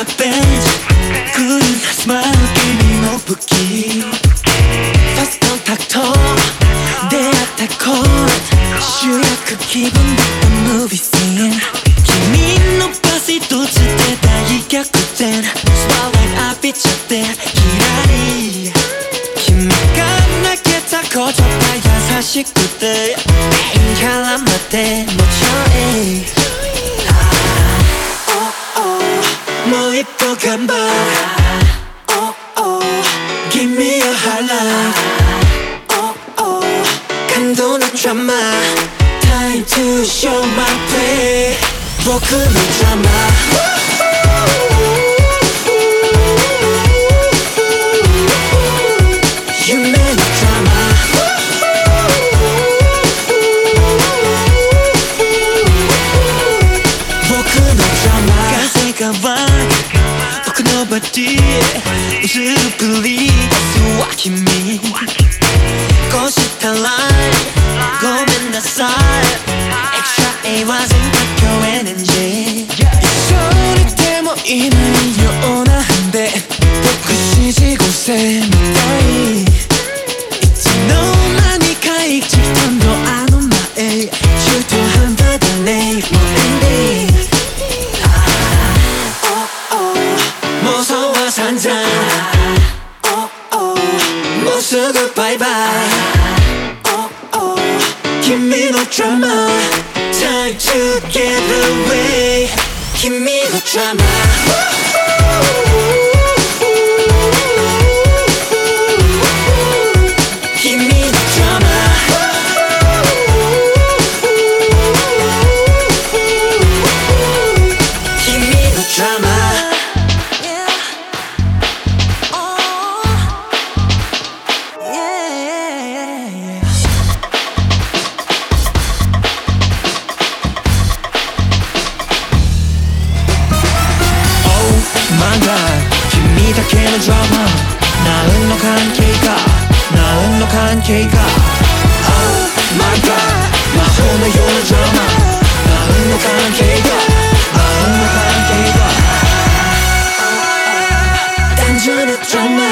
bench 구린 스마일君の武器 First contact出会った頃主役気分だった movie scene 君のバス一つで大逆転 Spotlight 浴びちゃってキラリ君が投げた言葉優しくて絡まってもちろんもう一歩頑張る Oh oh Give me a highlight Oh oh 感動のドラマ Time to show my play 僕のドラマ夢のドラマ僕のドラマ風が湧く僕のボディ薄くリースは君こうしたらごめんなさい Extra A wasn't your energy 一緒にでもいないようなんで僕指示5世みたいいつの間にか生きてきたんだあの前中途半端だねもうエンディング妄想は散々 Oh oh もうすぐバイバイ Oh oh 君のドラマ Time to get away 君のドラマ君のドラマ君のドラマ君だけのドラマ何の関係か何の関係か Oh my god 魔法のようなドラマ何の関係か何の関係か単純なドラマ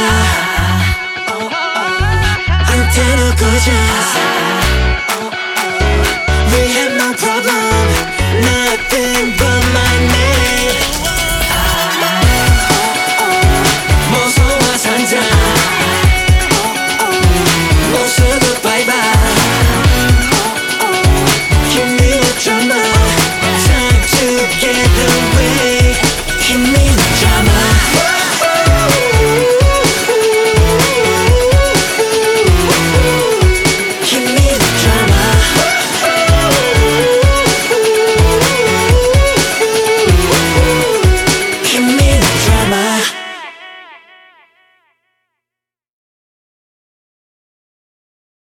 あんたのゴージャス We have no problem Nothing